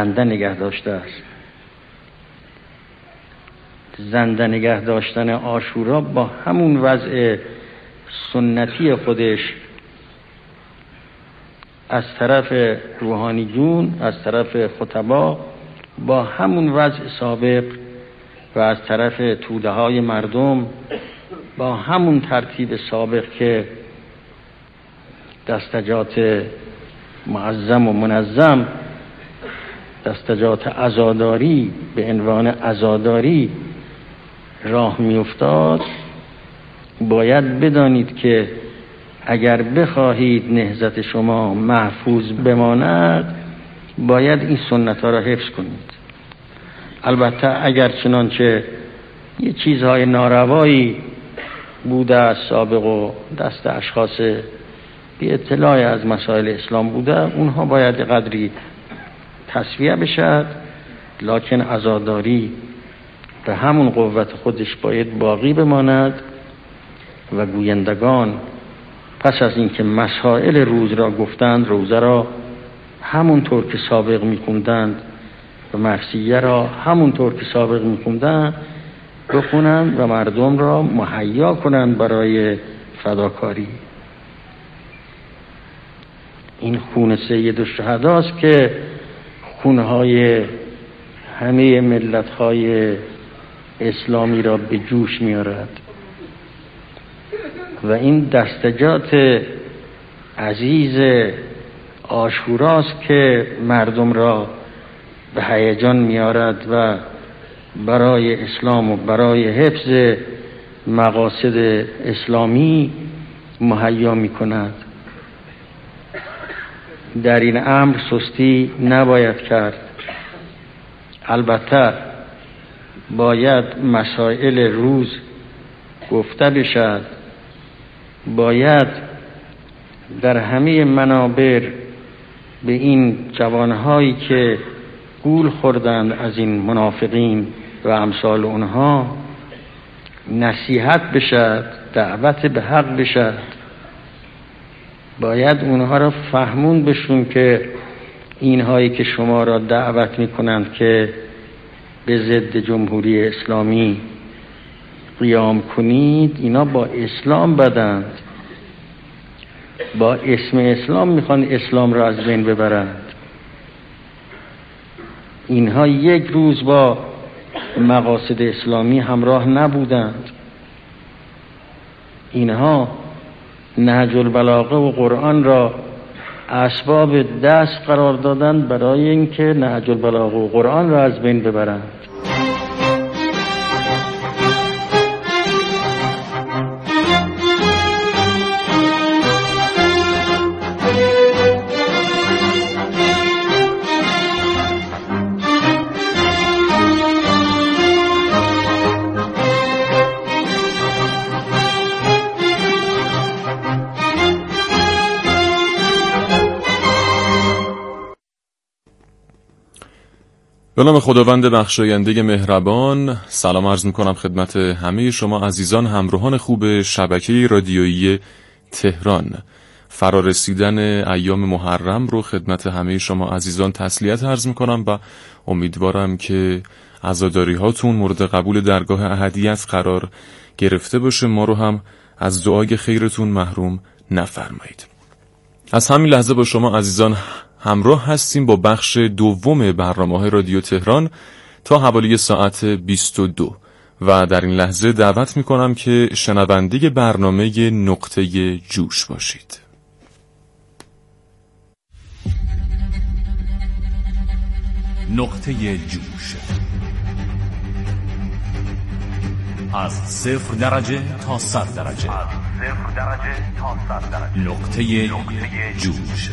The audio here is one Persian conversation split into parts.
زنده نگه داشته است. زنده نگه داشتن عاشورا با همون وضع سنتی خودش از طرف روحانیون، از طرف خطبا، با همون وضع سابق و از طرف توده های مردم با همون ترتیب سابق که دستجات معظم و منظم، دستجات عزاداری به عنوان عزاداری راه می افتاد، باید بدانید که اگر بخواهید نهضت شما محفوظ بماند باید این سنت ها را حفظ کنید. البته اگر چنانچه یه چیزهای ناروایی بوده از سابق و دست اشخاص بی اطلاع از مسائل اسلام بوده، اونها باید قدری تصفیه بشد، لکن عزاداری به همون قوت خودش باید باقی بماند و گویندگان پس از اینکه مسائل روز را گفتند روزه را همونطور که سابق می‌خوندند و مرثیه را همونطور که سابق می‌خوندند بخونند و مردم را مهیا کنند برای فداکاری. این خون سید الشهدا است که خونهای همه ملت‌های اسلامی را به جوش می‌آورد و این دستجات عزیز عاشوراست که مردم را به هیجان می‌آورد و برای اسلام و برای حفظ مقاصد اسلامی مهیا می‌کند. در این امر سستی نباید کرد. البته باید مسائل روز گفته بشد، باید در همه منابر به این جوانهایی که گول خوردند از این منافقین و امثال اونها نصیحت بشد، دعوت به حق بشد. باید اونها را فهمون بشون که اینهایی که شما را دعوت میکنند که به ضد جمهوری اسلامی قیام کنید، اینا با اسلام بدند، با اسم اسلام میخوان اسلام را از بین ببرند. اینها یک روز با مقاصد اسلامی همراه نبودند. اینها نهج البلاغه و قرآن را اسباب دست قرار دادند برای اینکه نهج البلاغه و قرآن را از بین ببرند. به نام خداوند بخشاینده مهربان، سلام عرض میکنم خدمت همه شما عزیزان همراهان خوب شبکه رادیویی تهران. فرارسیدن ایام محرم رو خدمت همه شما عزیزان تسلیت عرض میکنم و امیدوارم که عزاداری هاتون مورد قبول درگاه احدیت قرار گرفته باشه، ما رو هم از دعای خیرتون محروم نفرمایید. از همین لحظه با شما عزیزان همراه هستیم با بخش دوم برنامه‌های رادیو تهران تا حوالی ساعت 22 و در این لحظه دعوت می‌کنم که شنونده برنامه نقطه جوش باشید. نقطه جوش، از 0 درجه تا 100 درجه. نقطه جوش،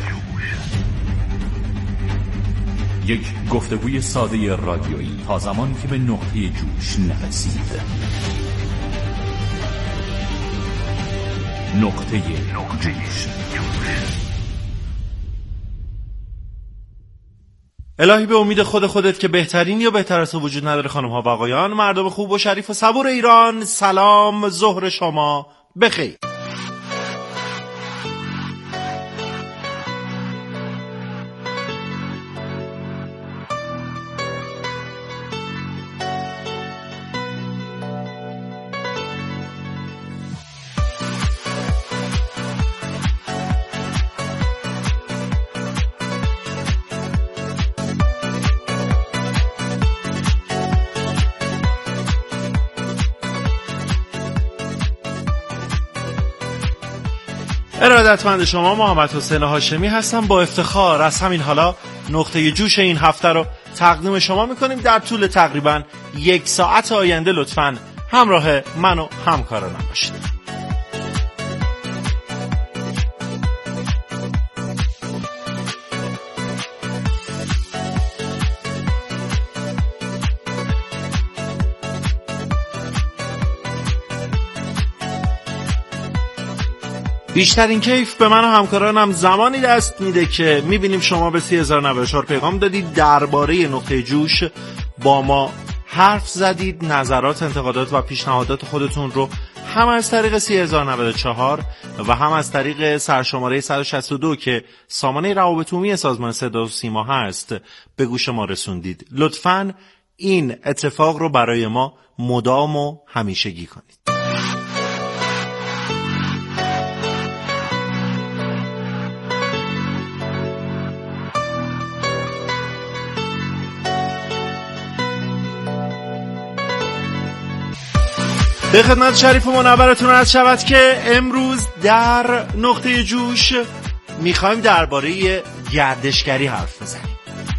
یک گفتگوی ساده رادیویی تا زمانی که به نقطه جوش نرسید. نقطه جوش. الهی به امید خودت که بهترین یا بهتر از تو وجود نداره. خانم ها و آقایان، مردم خوب و شریف و صبور ایران، سلام، ظهر شما بخیر. ارادتمند شما محمد حسین هاشمی هستم. با افتخار از همین حالا نقطه جوش این هفته رو تقدیم شما میکنیم. در طول تقریبا 1 ساعت آینده لطفاً همراه من و همکارانم باشید. بیشترین کیف به من و همکارانم زمانی دست میده که میبینیم شما به 30,094 پیغام دادید، درباره نقطه جوش با ما حرف زدید، نظرات، انتقادات و پیشنهادات خودتون رو هم از طریق 30,094 و هم از طریق سرشماره 162 که سامانه روابط عمومی سازمان صدا و سیما هست به گوش ما رسوندید. لطفاً این اتفاق رو برای ما مدام و همیشگی کنید. به خدمت شریف و منورتون عرض شود که امروز در نقطه جوش میخوایم درباره گردشگری حرف بزنیم.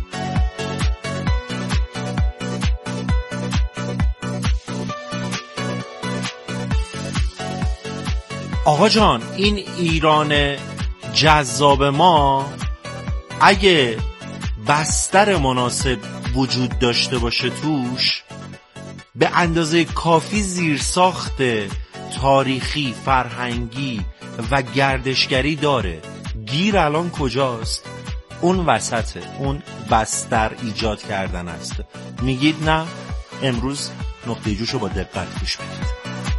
آقا جان، این ایران جذاب ما اگه بستر مناسب وجود داشته باشه توش، به اندازه کافی زیرساخت تاریخی، فرهنگی و گردشگری داره. گیر الان کجاست؟ اون وسطه، اون بستر ایجاد کردن است. میگید نه؟ امروز نقطه جوشو با دقت گوش بدید.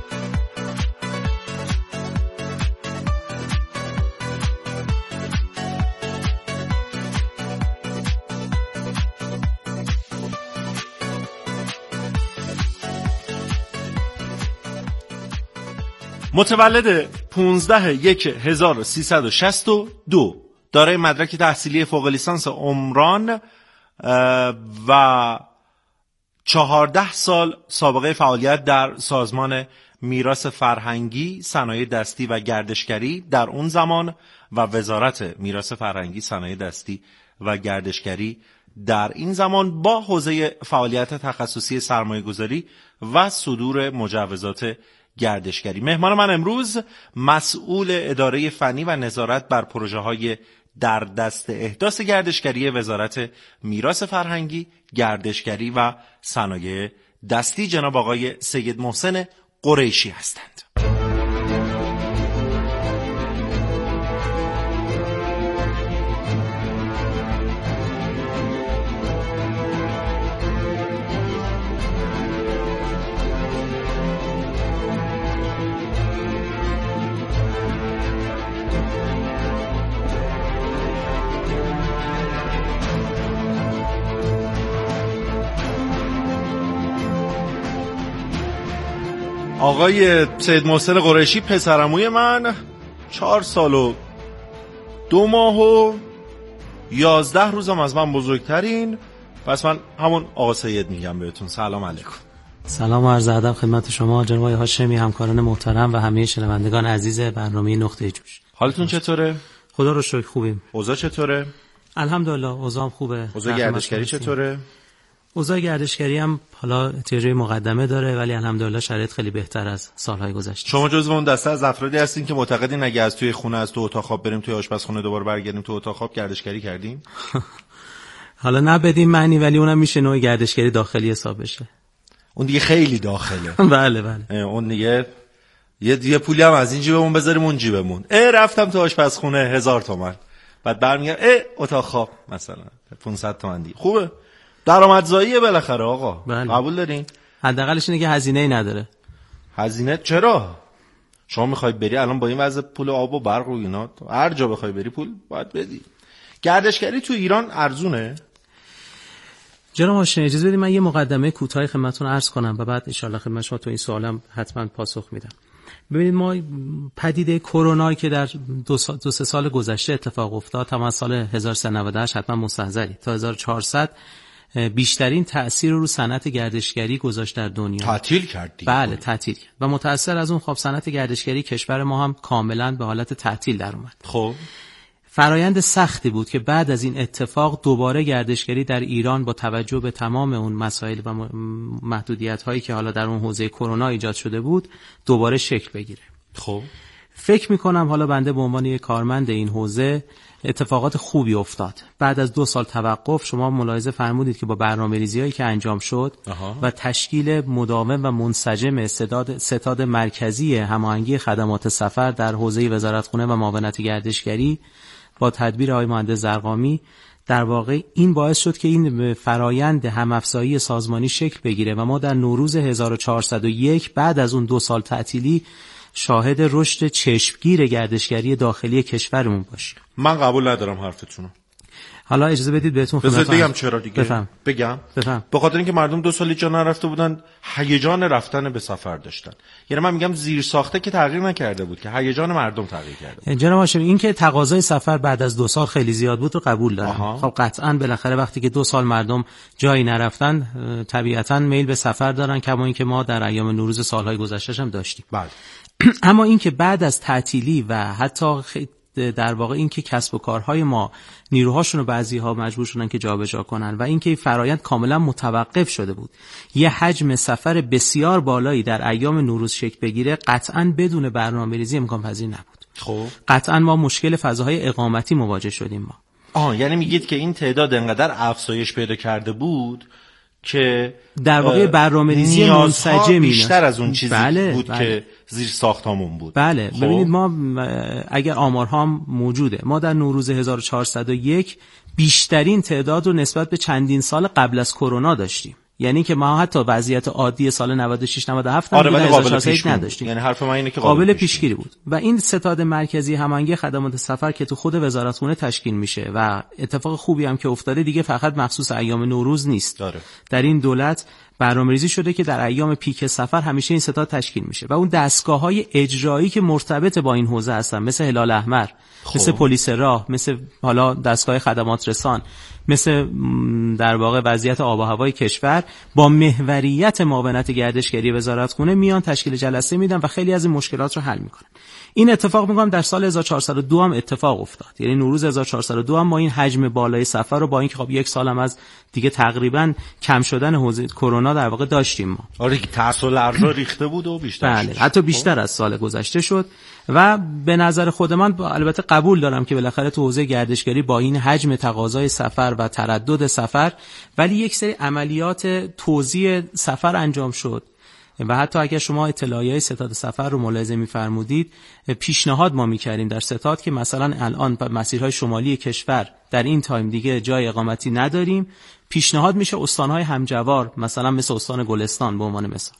متولد 15/1/1362، دارای مدرک تحصیلی فوق لیسانس عمران و 14 سال سابقه فعالیت در سازمان میراث فرهنگی، صنایع دستی و گردشگری در اون زمان و وزارت میراث فرهنگی، صنایع دستی و گردشگری در این زمان، با حوزه فعالیت تخصصی سرمایه‌گذاری و صدور مجوزات گردشگری. مهمان من امروز مسئول اداره فنی و نظارت بر پروژه‌های در دست احداث گردشگری وزارت میراث فرهنگی، گردشگری و صنایع دستی، جناب آقای سید محسن قریشی هستند. آقای سید محسن قریشی پسرعموی من، 4 سال و 2 ماه و 11 روزم از من بزرگترین، پس من همون آقا سید میگم بهتون. سلام علیکم. سلام و عرض ادب خدمت شما جناب آقای هاشمی، همکاران محترم و همه شنوندگان عزیز برنامه نقطه جوش. حالتون چطوره؟ خدا رو شکر خوبیم. اوضاع چطوره؟ الحمدلله اوضاعم خوبه. اوضاع گردشگری چطوره؟ اوضاع گردشگری هم حالا احتیاج مقدمه داره، ولی الحمدلله شرایط خیلی بهتر از سالهای گذشته. شما جزو اون دسته از افرادی هستین که معتقدین اگه از توی خونه از تو اتاق خواب بریم توی آشپزخونه دوباره برگردیم تو اتاق خواب گردشگری کردیم؟ حالا نه بدین معنی، ولی اونم میشه نوع گردشگری داخلی حساب بشه. اون دیگه خیلی داخله. بله بله. اون دیگه یه پولی هم از این جیبمون بذاریم اون جیبمون. رفتم تو آشپزخونه 1000 تومان. بعد برمیگردم اتاق خواب مثلا 500 تومان دیگه. خوبه. درآمدزاییه بالاخره آقا. بله. قبول دارین؟ حداقلش اینه که هزینه‌ای نداره. هزینه چرا؟ شما میخوای بری الان با این وضع پول آب و برق و اینا هر جا بخوای بری پول باید بدی. گردشگری تو ایران ارزونه؟ جناب هاشمی اجازه بدید من یه مقدمه کوتاهی خدمتتون عرض کنم و بعد ان شاءالله خدمت شما تو این سوالم حتما پاسخ میدم. ببینید ما پدیده کرونا که در 2-3 سال گذشته اتفاق افتاد، تمام سال 1398 حتما مستحضری تا 1400 بیشترین تأثیر رو صنعت گردشگری گذاشت در دنیا. تعطیل کرد دیگه. بله تعطیل کرد و متأثر از اون خب صنعت گردشگری کشور ما هم کاملا به حالت تعطیل در اومد. خب فرایند سختی بود که بعد از این اتفاق دوباره گردشگری در ایران با توجه به تمام اون مسائل و محدودیت‌هایی که حالا در اون حوزه کرونا ایجاد شده بود دوباره شکل بگیره. خب فکر می‌کنم حالا بنده به عنوان یک کارمند این حوزه اتفاقات خوبی افتاد. بعد از 2 سال توقف شما ملاحظه فرمودید که با برنامه‌ریزی‌هایی که انجام شد و تشکیل مداوم و منسجم ستاد مرکزی هماهنگی خدمات سفر در حوزه وزارتخونه و معاونت گردشگری با تدبیر آقای مهندس زرقامی در واقع این باعث شد که این فرایند هم‌افزایی سازمانی شکل بگیره و ما در نوروز 1401 بعد از اون 2 سال تعطیلی شاهد رشد چشمگیر گردشگری داخلی کشورمون باشیم. من قبول ندارم حرفتونو. حالا اجازه بدید بهتون بگم چرا دیگه. بگم به خاطر اینکه مردم 2 سالی جا نرفته بودن، هیجان رفتن به سفر داشتن. یعنی من میگم زیر ساخته که تغییر نکرده بود، که هیجان مردم تغییر کرده بود. جناب هاشمی این که تقاضای سفر بعد از 2 سال خیلی زیاد بود رو قبول دارم. خب قطعاً بالاخره وقتی که 2 سال مردم جایی نرفتن طبیعتاً میل به سفر دارن، کما اینکه ما در ایام نوروز سالهای گذشته هم داشتیم. بله. اما این که بعد از تعطیلی و حتی در واقع این که کسب و کارهای ما نیروهاشون رو بعضی‌ها مجبور شدن که جابجا کنن و این که فرایند کاملا متوقف شده بود، یه حجم سفر بسیار بالایی در ایام نوروز شکل بگیره، قطعاً بدون برنامه‌ریزی امکان پذیر نبود. خب قطعاً ما مشکل فضاهای اقامتی مواجه شدیم ما. یعنی میگید که این تعداد انقدر افزایش پیدا کرده بود که در واقع برنامه‌ریزی منسجمی بیشتر از اون چیزی بود که زیر ساختمون بود. بله ببینید ما اگر آمارها هم موجوده، ما در نوروز 1401 بیشترین تعداد رو نسبت به چندین سال قبل از کرونا داشتیم. یعنی که ما حتی وضعیت عادی سال 96 97 هم نداشتیم. یعنی حرف من اینه که قابل پیشگیری بود. و این ستاد مرکزی هماهنگی خدمات سفر که تو خود وزارتخونه تشکیل میشه و اتفاق خوبی هم که افتاده دیگه فقط مخصوص ایام نوروز نیست. در این دولت برنامه‌ریزی شده که در ایام پیک سفر همیشه این ستاد تشکیل میشه و اون دستگاه‌های اجرایی که مرتبط با این حوزه هستن، مثل هلال احمر، مثل پلیس راه، مثل حالا دستگاه خدمات رسان، مثل در واقع وضعیت آب و هوای کشور، با محوریت معاونت گردشگری وزارتخونه میان تشکیل جلسه میدن و خیلی از این مشکلات رو حل میکنن. این اتفاق میگم در سال 1402 هم اتفاق افتاد. یعنی نوروز 1402 هم ما این حجم بالای سفر رو با اینکه خب 1 سال هم از دیگه تقریبا کم شدن حوزه کرونا در واقع داشتیم ما. آره که ترس و لرزا ریخته بود و بیشتر بله، حتی بیشتر از سال گذشته شد و به نظر خود من البته قبول دارم که بالاخره تو حوزه گردشگری با این حجم تقاضای سفر و تردد سفر، ولی یک سری عملیات توزیع سفر انجام شد و حتی اگر شما اطلاعیه ستاد سفر رو ملاحظه می‌فرمودید، پیشنهاد ما می‌کردیم در ستاد که مثلا الان مسیرهای شمالی کشور در این تایم دیگه جای اقامتی نداریم، پیشنهاد میشه استان‌های همجوار مثلا مثل استان گلستان به عنوان مثال.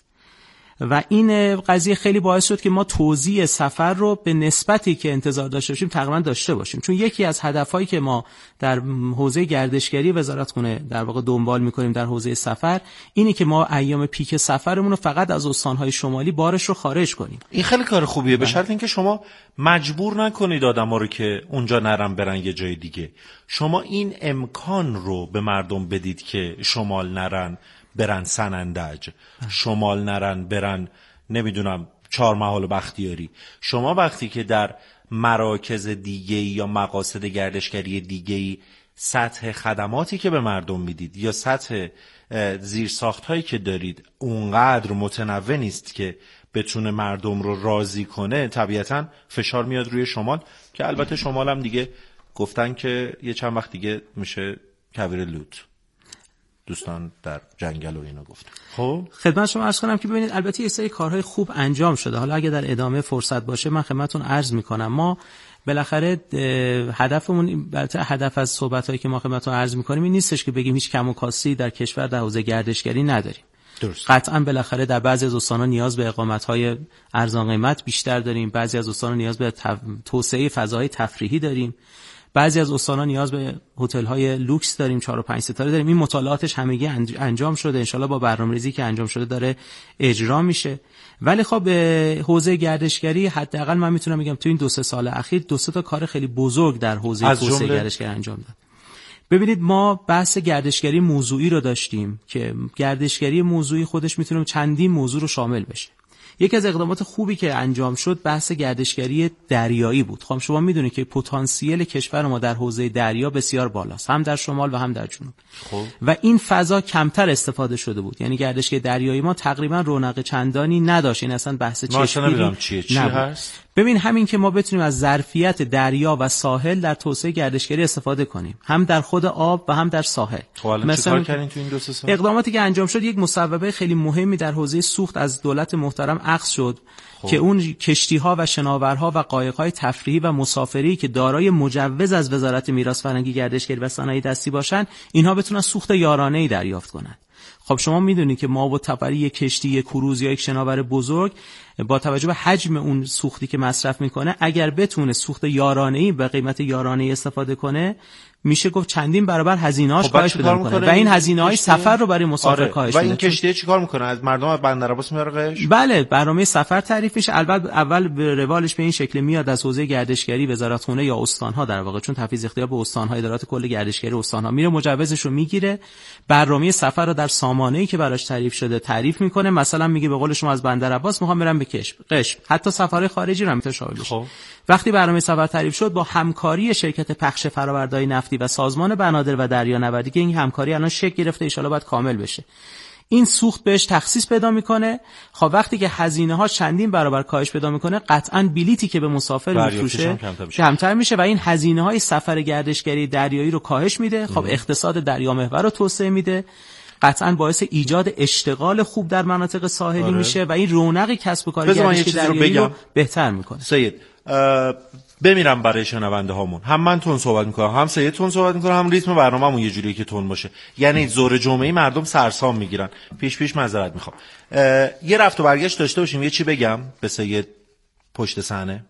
و این قضیه خیلی باعث شد که ما توزیع سفر رو به نسبتی که انتظار داشته باشیم تقریبا داشته باشیم، چون یکی از هدفهایی که ما در حوزه گردشگری وزارتخونه در واقع دنبال می‌کنیم در حوزه سفر اینه که ما ایام پیک سفرمون رو فقط از استان‌های شمالی بارش رو خارج کنیم. این خیلی کار خوبیه، به شرط اینکه شما مجبور نکنید آدما رو که اونجا نرن برن یه جای دیگه. شما این امکان رو به مردم بدید که شمال نرن برن سنندج، شمال نرن برن نمیدونم چهارمحال و بختیاری. شما وقتی که در مراکز دیگه‌ای یا مقاصد گردشگری دیگه‌ای سطح خدماتی که به مردم میدید یا سطح زیرساخت‌هایی که دارید اونقدر متنوع نیست که بتونه مردم رو راضی کنه، طبیعتاً فشار میاد روی شمال، که البته شمال هم دیگه گفتن که یه چند وقت دیگه میشه کویر لوت، دوستان در جنگل و اینا گفتن. خب خدمت شما عرض کنم که ببینید البته یه سری کارهای خوب انجام شده. حالا اگه در ادامه فرصت باشه من خدمتتون عرض میکنم. ما بالاخره هدفمون، البته هدف از صحبتایی که ما خدمتتون عرض میکنیم این نیستش که بگیم هیچ کم و کاستی در کشور در حوزه گردشگری نداریم. درست. قطعاً بالاخره در بعضی از استان‌ها نیاز به اقامت‌های ارزان قیمت بیشتر داریم، بعضی از استان‌ها نیاز به توسعه فضاهای تفریحی داریم، بعضی از استان‌ها نیاز به هتل‌های لوکس داریم، 4 و 5 ستاره داریم. این مطالعاتش همگی انجام شده، انشالله با برنامه‌ریزی که انجام شده داره اجرا میشه. ولی خب حوزه گردشگری حداقل من میتونم بگم تو این 2-3 سال اخیر 2-3 تا کار خیلی بزرگ در حوزه توسعه گردشگری انجام داد. ببینید ما بحث گردشگری موضوعی رو داشتیم که گردشگری موضوعی خودش میتونه چندین موضوع رو شامل بشه. یکی از اقدامات خوبی که انجام شد بحث گردشگری دریایی بود. خب شما میدونید که پتانسیل کشور ما در حوزه دریا بسیار بالاست، هم در شمال و هم در جنوب. خب. و این فضا کمتر استفاده شده بود. یعنی گردشگری دریایی ما تقریبا رونق چندانی نداشت. این اصلا بحث چشمگیری چی هست. ببین همین که ما بتونیم از ظرفیت دریا و ساحل در توسعه گردشگری استفاده کنیم، هم در خود آب و هم در ساحل. مثلا کردین تو این 2 سال اقداماتی که انجام شد، یک مصوبه خیلی مهمی در حوزه سوخت از دولت محترم اخذ شد که اون کشتی‌ها و شناورها و قایق‌های تفریحی و مسافری که دارای مجوز از وزارت میراث فرهنگی، گردشگری و صنایع دستی باشن، اینها بتونن سوخت یارانه‌ای دریافت کنند. خب شما میدونید که ما با تفری یک کشتی، یک کروز یا یک شناور بزرگ با توجه به حجم اون سوختی که مصرف میکنه، اگر بتونه سوخت یارانه‌ای به قیمت یارانه‌ای استفاده کنه، میشه گفت چندین برابر هزینه‌اش کاهش پیدا میکنه و این هزینه‌های سفر رو برای مسافر کاهش میده. و این کشتی چیکار میکنه؟ از مردم از بندر عباس میاره قش؟ بله، برنامه سفر تعریف میشه. البته اول به روالش به این شکل میاد از حوزه گردشگری وزارتخونه یا استان‌ها در واقع، چون تفویض اختیار به استان‌ها، ادارات کل گردشگری استان‌ها میره، مجوزش رو میگیره، برنامه سفر رو در سامانه‌ای که براش تعریف شده تعریف میکنه. مثلا میگه به قول شما از بندر عباس میخوام برم به قشم، حتی سفرهای خارجی رو میتونه شامل بشه. وقتی برنامه سفر تعریف شد، با همکاری شرکت پخش فرآوردهای نفتی و سازمان بنادر و دریانوردی که این همکاری الان شکل گرفته، ان شاءالله باید کامل بشه، این سوخت بهش تخصیص پیدا میکنه. خب وقتی که هزینه ها چندین برابر کاهش پیدا میکنه، قطعاً بلیتی که به مسافر میفروشه کمتر میشه و این هزینه های سفر گردشگری دریایی رو کاهش میده. خب اقتصاد دریامحور رو توسعه میده، قطعاً باعث ایجاد اشتغال خوب در مناطق ساحلی میشه و این رونق کسب و کار گردشگری دریایی رو بهتر میکنه. سید بمیرم برای شنونده هامون، هم من تون صحبت میکنم، هم سید تون صحبت میکنم، هم ریتم برنامه‌مون یه جوریه که تون باشه، یعنی زور جمعه‌ای مردم سرسام میگیرن. پیش معذرت میخوام. یه رفت و برگشت داشته باشیم. یه چی بگم به سید پشت صحنه.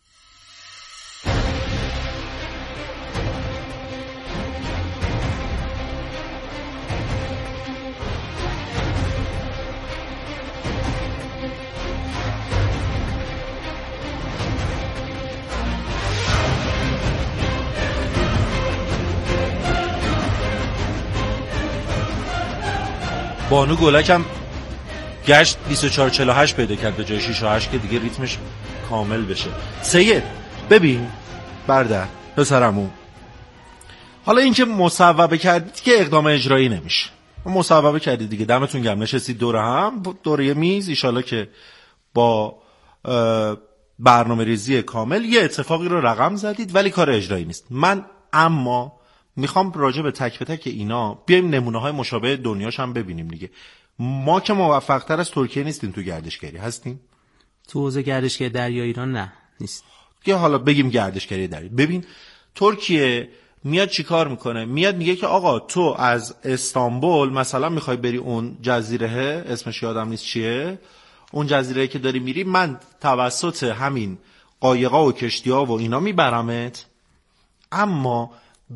بانو گلک هم گشت 2448 پیدا کرد به جای 6 که دیگه ریتمش کامل بشه. سید ببین برادر پسرمون، حالا این که مصوبه کردید که اقدام اجرایی نمیشه، مصوبه کردید دیگه، دمتون گرم، نشستید دور هم دور یه میز، ایشالا که با برنامه ریزی کامل یه اتفاقی رو رقم زدید، ولی کار اجرایی نیست. من اما میخوام راجع به تک به تک اینا بیایم نمونه های مشابه دنیاش هم ببینیم دیگه. ما که موفق تر از ترکیه نیستیم تو گردشگری، هستیم؟ تو حوزه گردشگری دریایی ایران نه نیست. که حالا بگیم گردشگری دریایی. ببین ترکیه میاد چیکار میکنه؟ میاد میگه که آقا تو از استانبول مثلا میخوای بری اون جزیره، اسمش یادم نیست چیه، اون جزیره که داری میری، من توسط همین قایقا و کشتی‌ها و اینا میبرمت، اما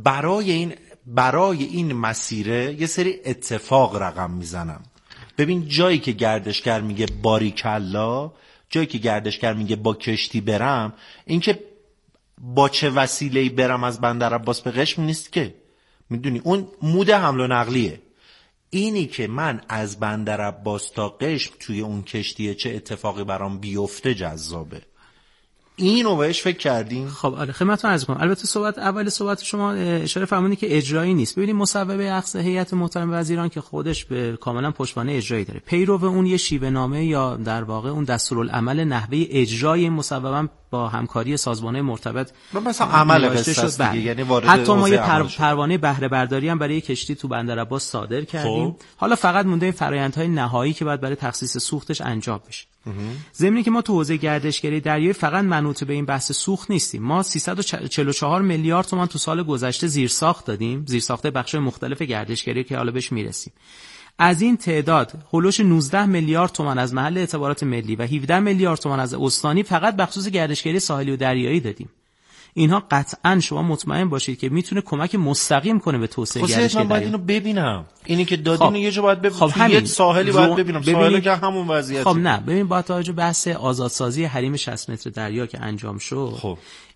برای این مسیره یه سری اتفاق رقم میزنم. ببین جایی که گردشگر میگه باریکلا، جایی که گردشگر میگه با کشتی برم، این که با چه وسیله‌ای برم از بندر عباس به قشم نیست که، میدونی اون مود حمل و نقلیه. اینی که من از بندر عباس تا قشم توی اون کشتیه چه اتفاقی برام بیفته جذابه. اینو بهش فکر کردین؟ خب آره خدمتتون عرض کنم. البته اول صحبت شما اشاره فرمودید که اجرایی نیست. ببینید مصوبه اخذ هیئت محترم وزیران که خودش به کاملا پشتوانه اجرایی داره، پیرو اون یه شیوه نامه یا در واقع اون دستورالعمل نحوه اجرای این مصوبه با همکاری سازمان‌های مرتبط مثلا عمل قصه دیگه، یعنی وارد حتی ما یه پروانه بهره برداری هم برای کشتی تو بندر عباس صادر کردیم. حالا فقط مونده این فرآیندهای نهایی که باید برای تخصیص سوختش انجام بشه. ضمن که ما تو حوزه گردشگری دریایی فقط منوط به این بحث سوخت نیستیم. ما 344 میلیارد تومان تو سال گذشته زیرساخت دادیم، زیرساخت بخش‌های مختلف گردشگری که حالا بهش میرسیم. از این تعداد هولوش 19 میلیارد تومان از محل اعتبارات ملی و 17 میلیارد تومان از استانی فقط بخصوص گردشگری ساحلی و دریایی دادیم. اینها قطعاً شما مطمئن باشید که میتونه کمک مستقیم کنه به توسعه گردشگری. من باید اینو ببینم، اینی که دادین یه جا باید ببینم، تو یه ساحلی باید ببینم، ساحل که همون وضعیته. خب نه ببین با توجه بحث آزادسازی حریم 60 متر دریا که انجام شد،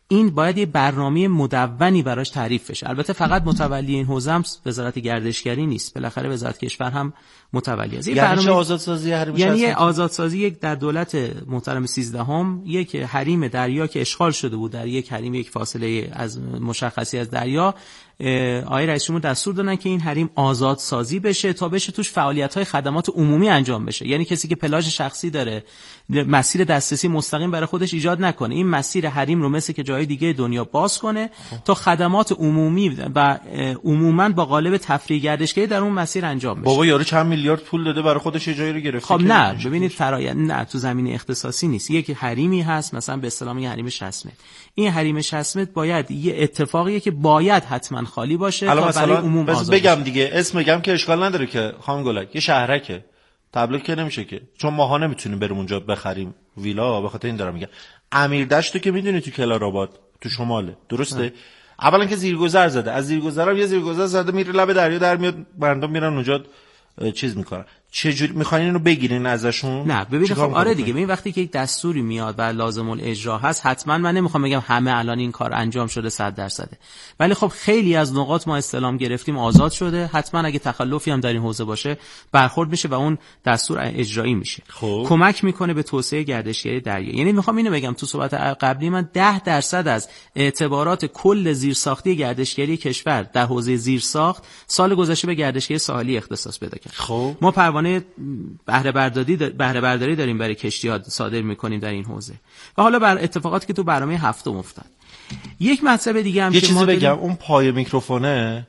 این باید یه برنامه مدونی براش تعریف بشه. البته فقط متولی این حوزه هم وزارت گردشگری نیست، بالاخره وزارت کشور هم متولی است. یعنی چه آزادسازی حریم؟ یعنی آزادسازی یک در دولت محترم 13 یک حریم دریا که اشغال شده بود، در یک حریم یک فاصله از مشخصی از دریا، آقای رئیس جمهور دستور دادن که این حریم آزادسازی بشه تا بشه توش فعالیت‌های خدمات عمومی انجام بشه. یعنی کسی که پلاژ شخصی داره مسیر دسترسی مستقیم برای خودش ایجاد نکنه، این مسیر حریم رو مثل که جای دیگه دنیا باز کنه تا خدمات عمومی و عموماً با قالب تفریح گردشگری در اون مسیر انجام بشه. بابا یارو چند میلیارد پول داده برای خودش یه جایی رو گرفته. خب نه ببینید فرآیند نه تو زمینه اختصاصی نیست. یک حریمی هست مثلا به اصطلاح یه حریم 60 متر. این حریم 60 متر باید یه اتفاقیه که باید حتما خالی باشه تا برای عموم آزاد بگم دیگه اسم بگم که اشکال نداره که خانم گلک، یه شهرکه تبلیغ که نمیشه که، چون ماها نمیتونیم بریم اونجا بخریم ویلا، به خاطر این دارم میگم. امیردشتو که میدونی تو کلارآباد تو شماله، درسته؟ اولا که زیرگذر زده، از زیرگذرم یه زیرگذر زده میره لب دریا در میاد، مردم میرن اونجا چیز میکنن. چه جوری میخواین اینو بگیرین ازشون؟ نه ببینید خب آره دیگه، ببین وقتی که یک دستوری میاد و لازم الاجرا هست، حتما من نمیخوام بگم همه الان این کار انجام شده 100%، ولی خب خیلی از نقاط ما استلام گرفتیم آزاد شده، حتما اگه تخلفی هم در این حوزه باشه برخورد میشه و اون دستور اجرایی میشه. خب. کمک میکنه به توسعه گردشگری دریا. یعنی میخوام اینو بگم تو صحبت قبلی من 10% از اعتبارات کل زیرساختی گردشگری کشور در حوزه زیرساخت سال گذشته به گردشگری ساحلی اختصاص پیدا کرد. خب ما پروانه بهره برداری داریم برای کشتی‌ها صادر می‌کنیم در این حوزه. و حالا بر اتفاقاتی که تو برنامه هفتم افتاد. یک مطلب دیگه هم یه که چیزی ما بگم، اون پای میکروفونه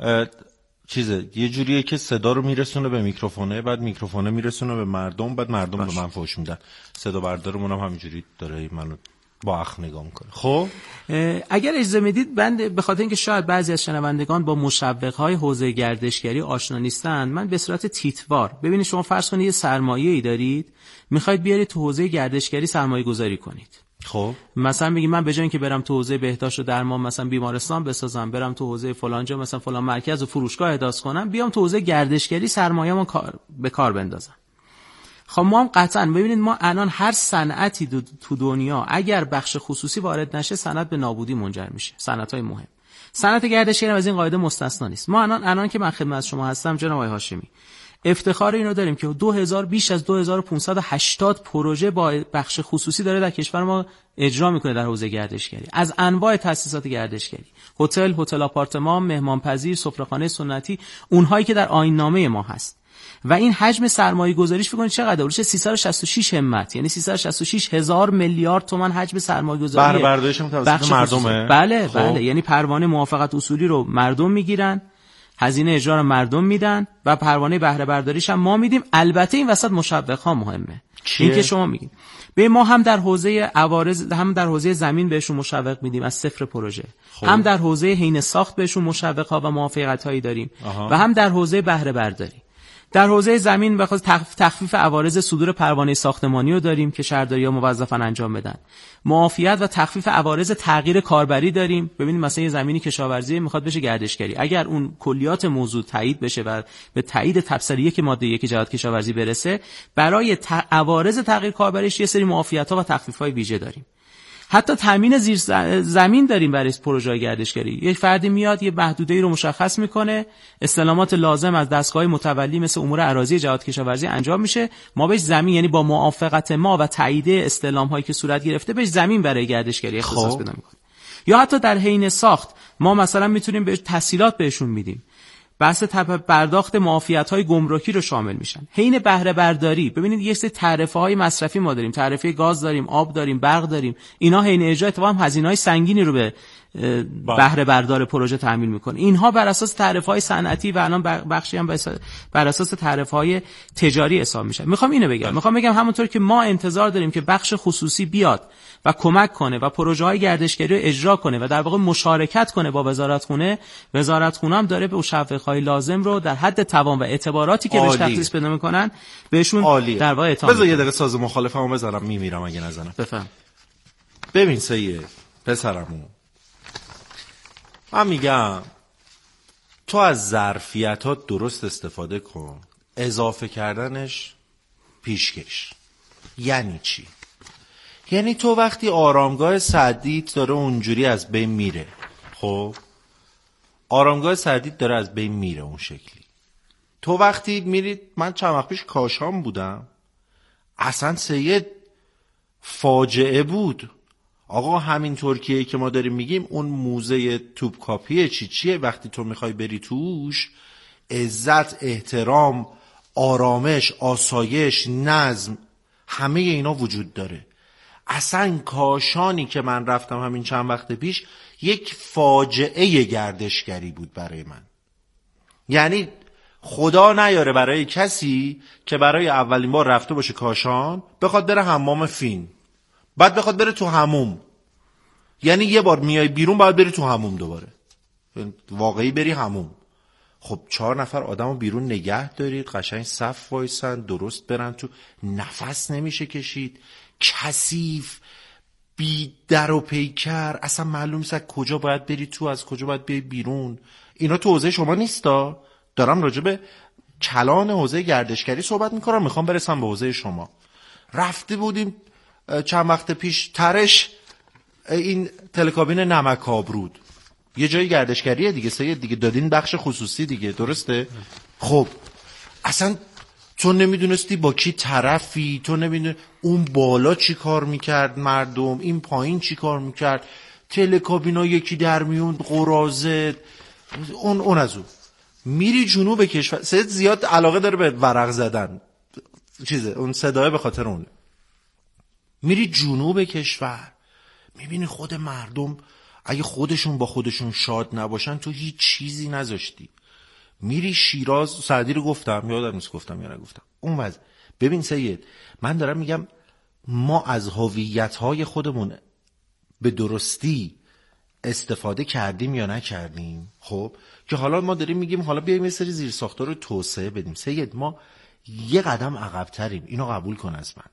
چیزه یه جوریه که صدا رو میرسونه به میکروفونه، بعد میکروفونه میرسونه به مردم، بعد مردم به من فحش میدن. صدا بردارمون هم همینجوری داره منو با اخ نگاه میکنه. خب اگر اجازه میدید من به خاطر اینکه شاید بعضی از شنوندگان با مشوق‌های حوزه گردشگری آشنا نیستن، من به صورت تیتوار، ببینید شما فرض کنید یه سرمایه‌ای دارید میخواید بیارید تو حوزه گردشگری سرمایه‌گذاری کنید. خب مثلا میگی من به جای اینکه برم تو حوزه بهداشت و درمان مثلا بیمارستان بسازم، برم تو حوزه فلان جا مثلا فلان مرکز و فروشگاه احداث کنم، بیام تو حوزه گردشگری سرمایه‌مو به کار بندازم. خب ما هم قطعا ببینید ما الان هر صنعتی تو دنیا اگر بخش خصوصی وارد نشه صنعت به نابودی منجر میشه. صنعت‌های مهم، صنعت گردشگری از این قاعده مستثنا نیست. ما الان که من خدمت شما هستم جناب آقای هاشمی، افتخار اینو داریم که بیش از 2580 پروژه با بخش خصوصی داره در کشور ما اجرا میکنه در حوزه گردشگری، از انواع تأسیسات گردشگری، هتل آپارتمان، مهمانپذیر، سفره‌خانه سنتی، اونهایی که در آیین‌نامه ما هست. و این حجم سرمایه گذاریش فکر کنید چقدر بشه؟ 366 همت، یعنی 366 هزار میلیارد تومان حجم سرمایه گذاری. بهره برداریش هم توسط مردمه. بله بله، یعنی پروانه موافقت اصولی رو مردم میگیرن، هزینه اجرا رو مردم میدن و پروانه بهره برداریش هم ما میدیم. البته این وسط مشوق ها مهمه. این که شما میگین به ما هم در حوزه عوارض، هم در حوزه زمین بهشون مشوق میدیم از صفر پروژه، هم در حوزه حین ساخت بهشون مشوق ها و موافقت هایی داریم و هم در حوزه بهره برداری. در حوزه زمین بخاطر تخفیف عوارض صدور پروانه ساختمانی رو داریم که شهرداری‌ها موظفاً انجام بدن. معافیت و تخفیف عوارض تغییر کاربری داریم. ببینید مثلا یه زمینی کشاورزی میخواد بشه گردشگری، اگر اون کلیات موضوع تایید بشه و به تایید تبصره یک ماده 1 جهاد کشاورزی برسه، برای عوارض تغییر کاربریش یه سری معافیت‌ها و تخفیف‌های ویژه داریم. حتی تامین زیر زمین داریم برای پروژه گردشگری. یک فردی میاد یه محدوده‌ای رو مشخص میکنه، استلامات لازم از دستگاه متولی مثل امور اراضی جهاد کشاورزی انجام میشه، ما بهش زمین، یعنی با موافقت ما و تایید استلام‌هایی که صورت گرفته بهش زمین برای گردشگری اختصاص پیدا میکنه. یا حتی در حین ساخت ما مثلا میتونیم بهش تسهیلات بهشون میدیم. بحث پرداخت معافیت‌های گمرکی رو شامل میشن. حین بهره برداری ببینید یک سری تعرفه‌های مصرفی ما داریم، تعرفه گاز داریم، آب داریم، برق داریم. اینا حین اجرا اتفاقا هزینه‌های سنگینی رو به بهره بردار پروژه تحمیل میکنه. اینها بر اساس تعرفه‌های صنعتی و الان بخشی هم بر اساس تعرفه‌های تجاری حساب میشه. میخوام بگم همونطور که ما انتظار داریم که بخش خصوصی بیاد و کمک کنه و پروژه‌های گردشگری رو اجرا کنه و در واقع مشارکت کنه با وزارتخونه هم داره به مشوق‌های لازم رو در حد توان و اعتباراتی که بهش تخصیص پیدا میکنن بهشون در واقع اعطا. بذار یه دقیقه ساز مخالفمو بذارم، میمیرم اگه نزنم. بفهم. ببین سید پسرمو، من میگم تو از ظرفیتات درست استفاده کن، اضافه کردنش پیشکش. یعنی چی؟ یعنی تو وقتی آرامگاه سعدیت داره اونجوری از بین میره، خب آرامگاه سعدیت داره از بین میره اون شکلی، تو وقتی میرید، من چند وقت پیش کاشان بودم، اصلا سید فاجعه بود آقا. همین ترکیه که ما داریم میگیم، اون موزه توپکاپی چیه، وقتی تو میخوای بری توش، عزت، احترام، آرامش، آسایش، نظم، همه اینا وجود داره. اصلا کاشانی که من رفتم همین چند وقت پیش یک فاجعه گردشگری بود برای من. یعنی خدا نیاره برای کسی که برای اولین بار رفته باشه کاشان بخواد بره حمام فین، بعد بخواد بره تو حموم. یعنی یه بار میای بیرون باید بری تو حموم دوباره، واقعی بری حموم. خب 4 نفر آدمو بیرون نگه دارید، قشنگ صف وایسن درست برن تو، نفس نمیشه کشید، کثیف، بی در و پیکر، اصلا معلوم نیست کجا باید بری تو، از کجا باید بری بیرون. اینا تو حوزه شما نیستا، دارم راجع به کلان حوزه گردشگری صحبت میکنم، میخوام برسم به حوزه شما. رفته بودیم چند وقت پیش ترش این تلکابین نمک آبرود، یه جای گردشگریه دیگه سید دیگه، دادین بخش خصوصی دیگه، درسته؟ خب اصلا تو نمیدونستی با کی طرفی، تو نمیدونی اون بالا چی کار میکرد مردم، این پایین چی کار میکرد، تلکابینا یکی در میون قرازه، اون از اون. میری جنوب کشور، سید زیاد علاقه داره به ورق زدن، چیزه اون صدای به خاطر اونه. میری جنوب کشور میبینی خود مردم اگه خودشون با خودشون شاد نباشن تو هیچ چیزی نذاشتی. میری شیراز، سعدی رو گفتم یادم نیست گفتم یا نگفتم، اون وضع. ببین سید، من دارم میگم ما از هویت‌های خودمون به درستی استفاده کردیم یا نکردیم. خب که حالا ما داریم میگیم حالا بیایم یه سری زیرساخت‌ها رو توسعه بدیم. سید ما یه قدم عقب‌تریم، اینو قبول کن از من،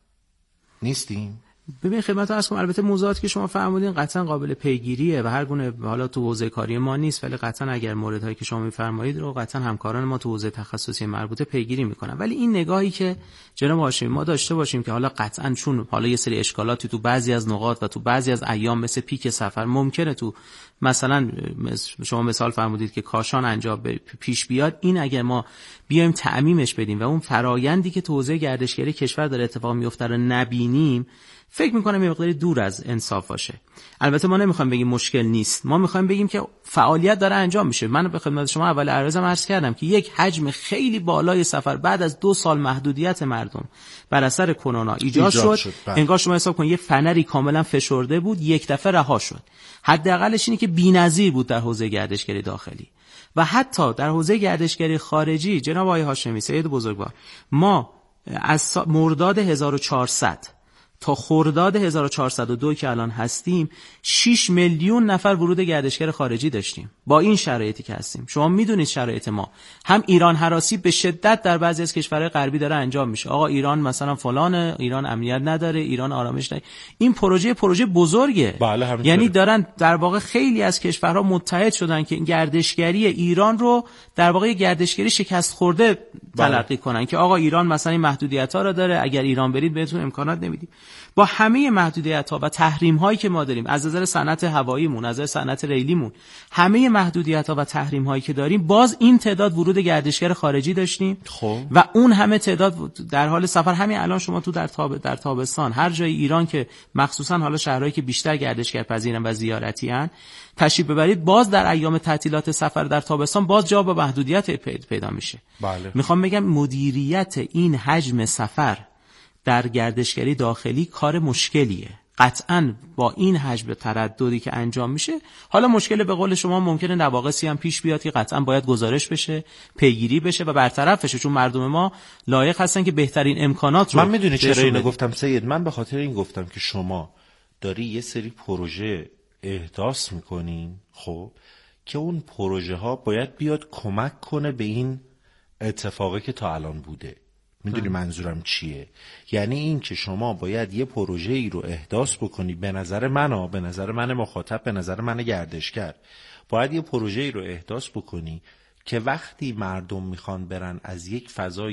نیستیم. ببین خدمتتون عرض کنم، البته موضوعاتی که شما فرمودین قطعا قابل پیگیریه و هر گونه حالا تو حوزه کاری ما نیست، ولی قطعا اگر موردهایی که شما میفرمایید رو قطعا همکاران ما تو حوزه تخصصی مربوطه پیگیری میکنن. ولی این نگاهی که جناب هاشمی ما داشته باشیم که حالا قطعا چون حالا یه سری اشکالاتی تو بعضی از نقاط و تو بعضی از ایام مثل پیک سفر ممکنه تو مثلا شما مثال فرمودید که کاشان انجام پیش بیاد، این اگر ما بیایم تعمیمش بدیم و اون فرایندی که تو حوزه گردشگری کشور داره اتفاق میفته رو نبینیم، فکر میکنم یه مقداری دور از انصاف باشه. البته ما نمیخوایم بگیم مشکل نیست، ما میخوایم بگیم که فعالیت داره انجام میشه. من به خدمت شما اول عرضم عرض کردم که یک حجم خیلی بالای سفر بعد از 2 سال محدودیت مردم بر اثر کرونا ایجاد شد. انگار شما حساب کن یه فنری کاملا فشرده بود یک دفعه رها شد. حداقلش اینه که بی‌نظیر بود در حوزه گردشگری داخلی و حتی در حوزه گردشگری خارجی. جناب آقای هاشمی سید بزرگوار، ما از مرداد 1400 تا خرداد 1402 که الان هستیم 6 میلیون نفر ورود گردشگر خارجی داشتیم. با این شرایطی که هستیم، شما میدونید شرایط ما هم ایران هراسی به شدت در بعضی از کشورهای غربی داره انجام میشه. آقا ایران مثلا فلانه، ایران امنیت نداره، ایران آرامش نداره. این پروژه بزرگه. بله، یعنی دارن در واقع خیلی از کشورها متحد شدن که گردشگری ایران رو در واقع گردشگری شکست خورده تلقی کنن که آقا ایران مثلا این محدودیت‌ها رو داره، اگر ایران برید بهتون امکانات نمیدیم. با همه محدودیت‌ها و تحریم‌هایی که ما داریم از نظر صنعت هواییمون، از نظر صنعت ریلیمون، همه محدودیت‌ها و تحریم‌هایی که داریم، باز این تعداد ورود گردشگر خارجی داشتیم. خب. و اون همه تعداد در حال سفر. همین الان شما تو در تابستان هر جای ایران که مخصوصا حالا شهرهایی که بیشتر گردشگر پذیرن و زیارتی ان تشریف ببرید، باز در ایام تعطیلات سفر در تابستان باز جا به محدودیت پیدا میشه. بله. میخوام بگم مدیریت این حجم سفر در گردشگری داخلی کار مشکلیه. قطعاً با این حجم ترددی که انجام میشه، حالا مشکل به قول شما ممکنه نواقصی هم پیش بیاد که قطعاً باید گزارش بشه، پیگیری بشه و برطرف بشه، چون مردم ما لایق هستن که بهترین امکانات رو. من میدونی چرا اینو گفتم سید؟ من به خاطر این گفتم که شما داری یه سری پروژه احداث میکنین، خب که اون پروژه ها باید بیاد کمک کنه به این اتفاقی که تا الان بوده. میدونی منظورم چیه؟ یعنی این که شما باید یه پروژه ای رو احداث بکنی، به نظر من مخاطب، به نظر من گردشگر، باید یه پروژه ای رو احداث بکنی که وقتی مردم میخوان برن از یک فضای